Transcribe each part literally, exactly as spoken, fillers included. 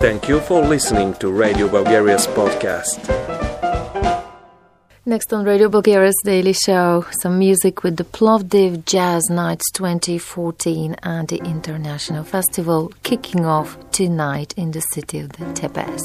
Thank you for listening to Radio Bulgaria's podcast. Next on Radio Bulgaria's Daily Show, some music with the Plovdiv Jazz Nights twenty fourteen and the International Festival kicking off tonight in the city of the Tepes.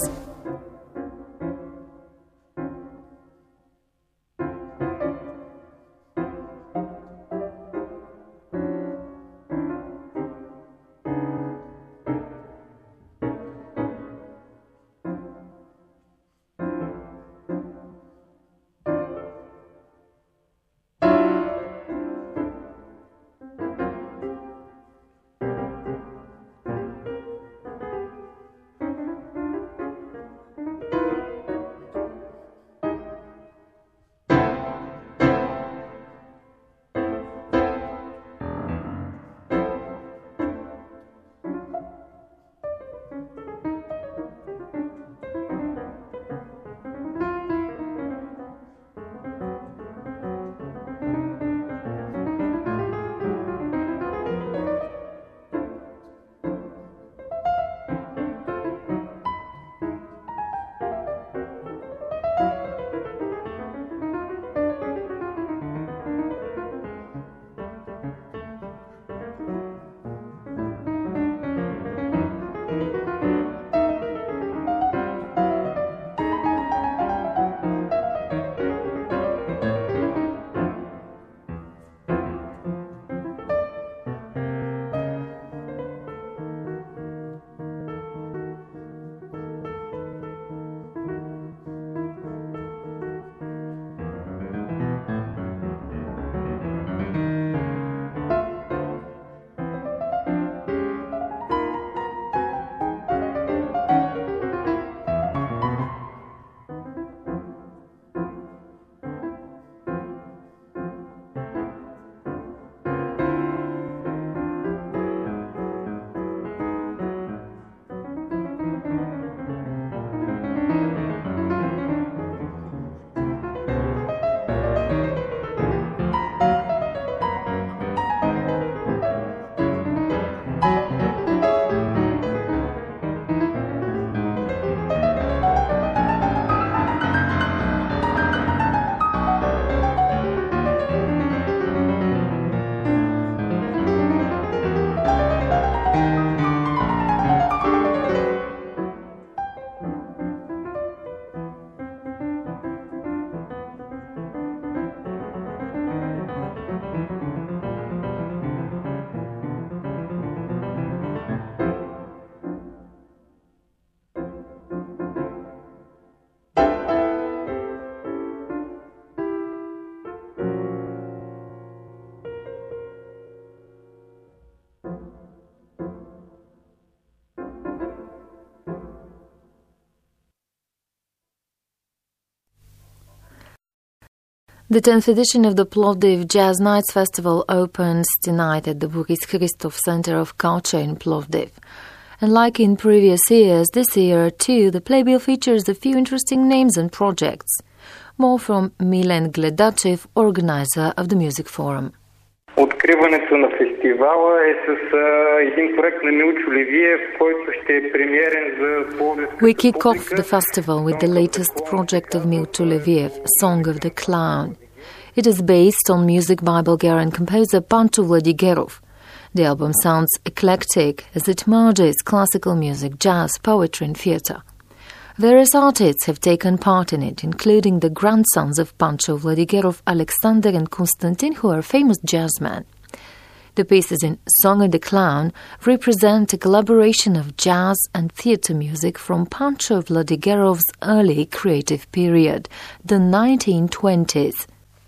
The tenth edition of the Plovdiv Jazz Nights Festival opens tonight at the Boris Christov Center of Culture in Plovdiv. And like in previous years, this year too, the playbill features a few interesting names and projects. More from Milen Gledachev, organizer of the Music Forum. Откриването на фестивала е с а, един проект на Милчо Левиев, който ще е премиерен за Пловдивската We kick off the festival with the latest project of Milcho Leviev, Song of the Clown. It is based on music by Bulgarian composer Pancho Vladigerov. The album sounds eclectic as it merges classical music, jazz, poetry and theatre. Various artists have taken part in it, including the grandsons of Pancho Vladigerov, Alexander and Konstantin, who are famous jazzmen. The pieces in Song of the Clown represent a collaboration of jazz and theatre music from Pancho Vladigerov's early creative period, the nineteen twenties.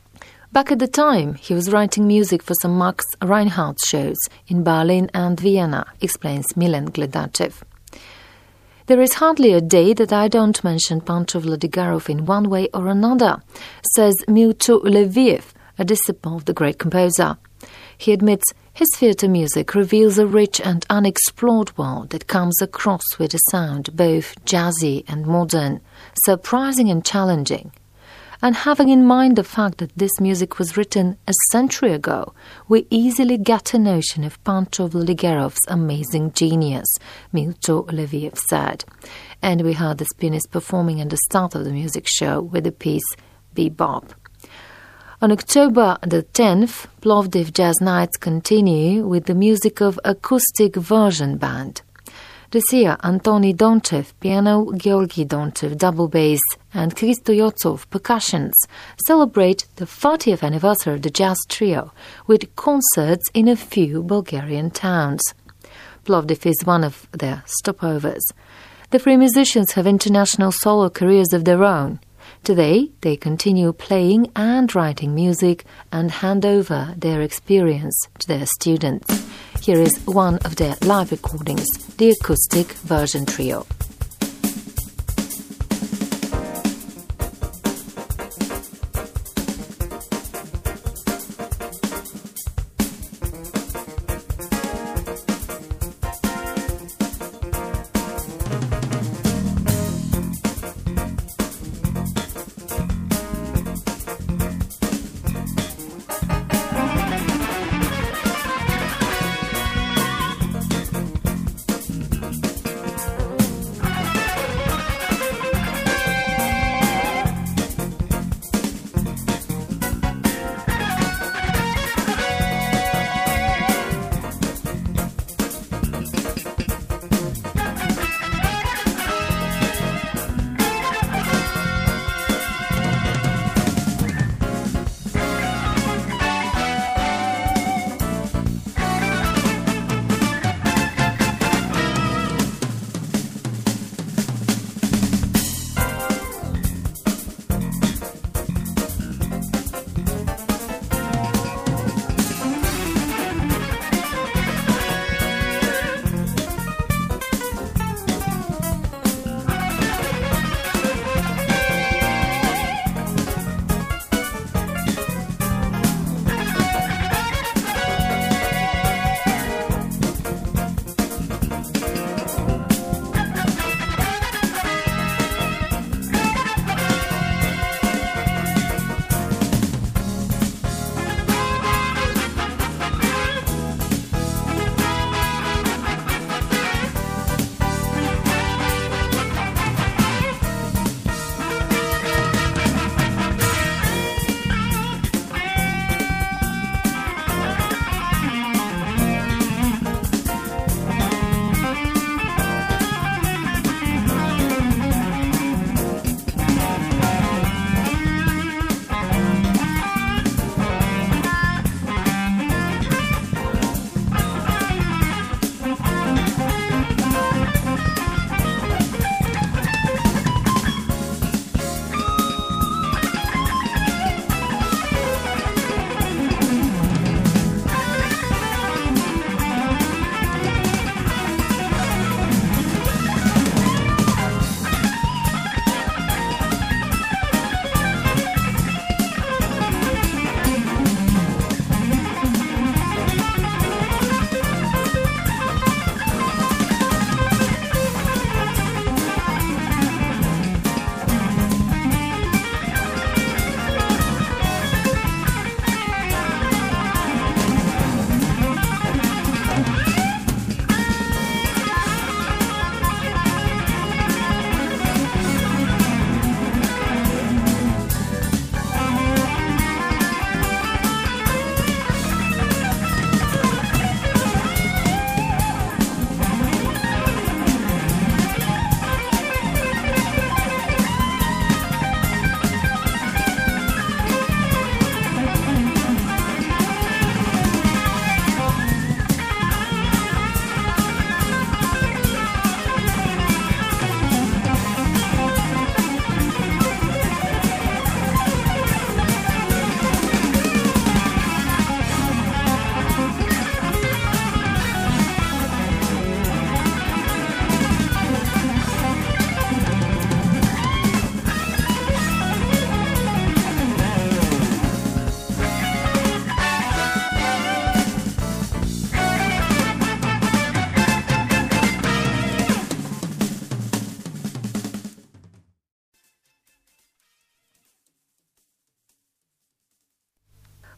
Back at the time, he was writing music for some Max Reinhardt shows in Berlin and Vienna, explains Milen Gledachev. There is hardly a day that I don't mention Pancho Vladigerov in one way or another, says Milcho Leviev, a disciple of the great composer. He admits his theatre music reveals a rich and unexplored world that comes across with a sound both jazzy and modern, surprising and challenging. And having in mind the fact that this music was written a century ago, we easily get a notion of Pancho Vladigerov's amazing genius, Milto Leviev said. And we heard this pianist performing at the start of the music show with the piece Bebop. On October the tenth, Plovdiv Jazz Nights continue with the music of Acoustic Version Band. This year, Antony Donchev, piano, Georgy Donchev, double bass, and Christo Yotsov, percussions, celebrate the thirtieth anniversary of the jazz trio with concerts in a few Bulgarian towns. Plovdiv is one of their stopovers. The three musicians have international solo careers of their own. Today, they continue playing and writing music and hand over their experience to their students. Here is one of their live recordings, the Acoustic Version Trio.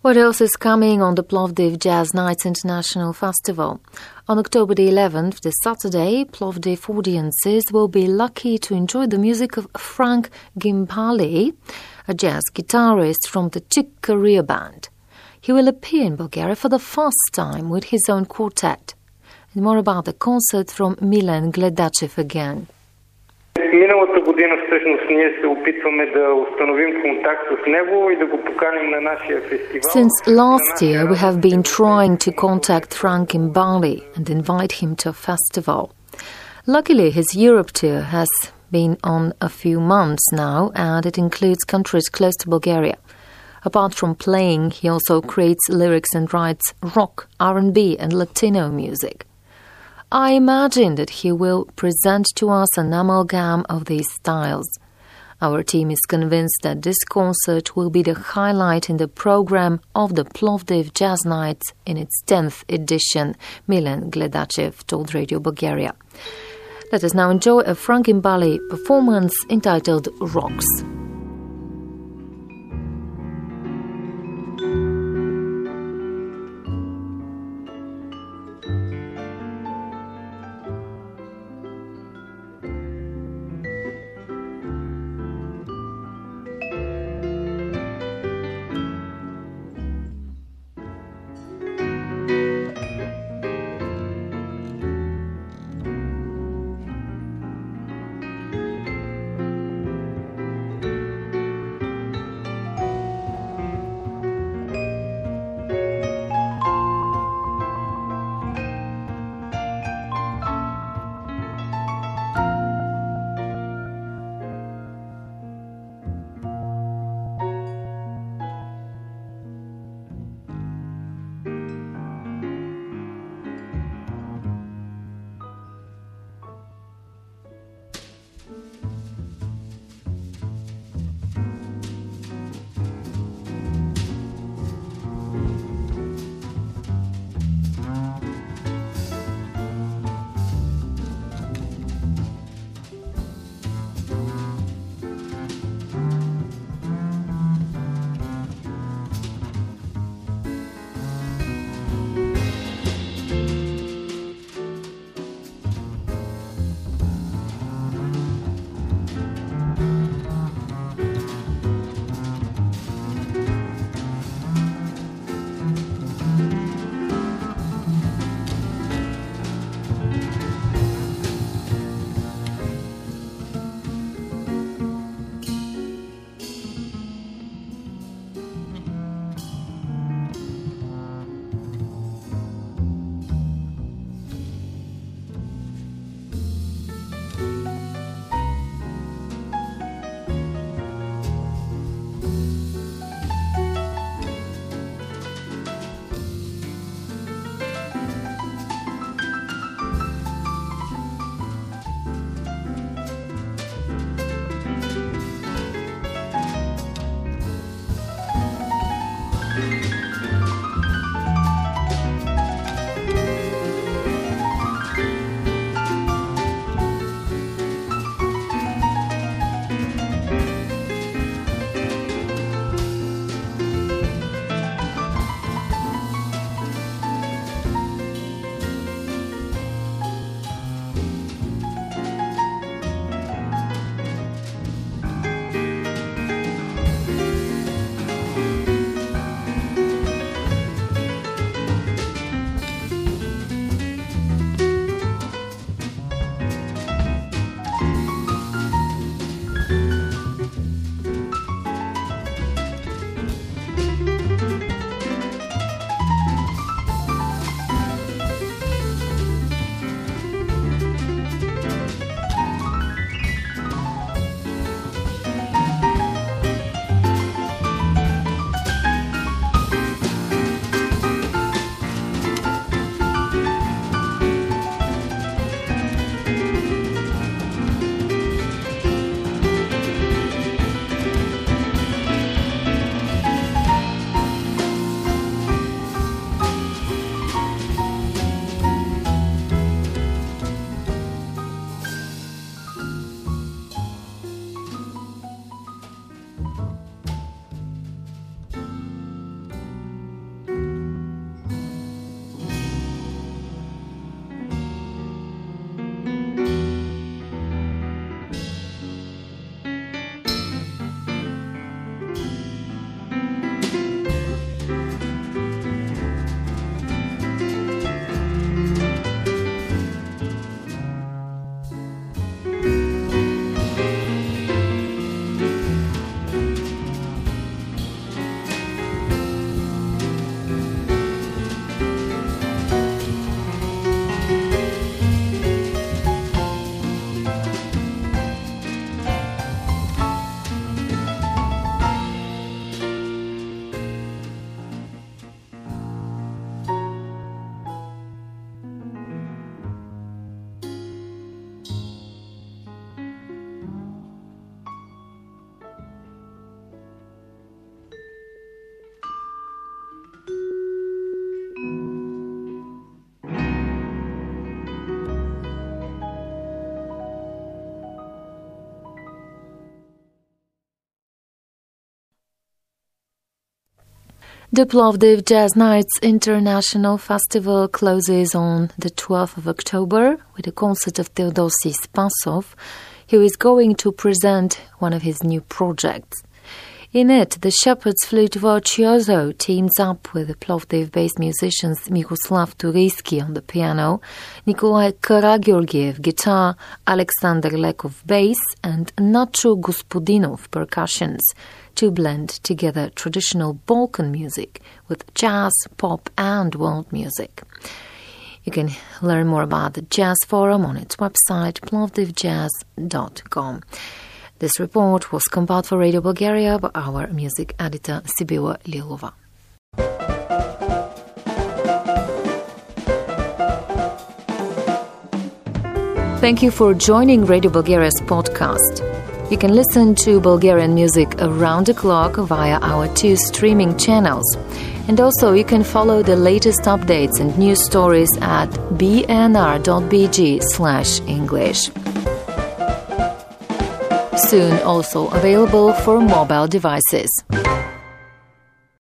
What else is coming on the Plovdiv Jazz Nights International Festival? On October the eleventh, this Saturday, Plovdiv audiences will be lucky to enjoy the music of Frank Gimbali, a jazz guitarist from the Chick Corea Band. He will appear in Bulgaria for the first time with his own quartet. And more about the concert from Milan Gledachev again. Миналата година всъщност ние се опитваме да установим контакт с него и да го поканим на нашия фестивал. Since last year we have been trying to contact Frank Gimbali and invite him to a festival. Luckily his Europe tour has been on a few months now and it includes countries close to Bulgaria. Apart from playing, he also creates lyrics and writes rock, R and B and Latino music. I imagine that he will present to us an amalgam of these styles. Our team is convinced that this concert will be the highlight in the program of the Plovdiv Jazz Nights in its tenth edition, Milan Gledachev told Radio Bulgaria. Let us now enjoy a Frank Gimbali performance entitled Rocks. The Plovdiv Jazz Nights International Festival closes on the twelfth of October with a concert of Theodosy Spasov, who is going to present one of his new projects. In it, the Shepherd's Flute virtuoso teams up with the Plovdiv-based musicians Miroslav Turisky on the piano, Nikolai Karageorgiev guitar, Alexander Lekov bass, and Nacho Gospodinov percussions, to blend together traditional Balkan music with jazz, pop, and world music. You can learn more about the Jazz Forum on its website, plovdiv jazz dot com. This report was compiled for Radio Bulgaria by our music editor Sibila Lilova. Thank you for joining Radio Bulgaria's podcast. You can listen to Bulgarian music around the clock via our two streaming channels. And also you can follow the latest updates and news stories at b n r dot b g slash English. Soon also available for mobile devices.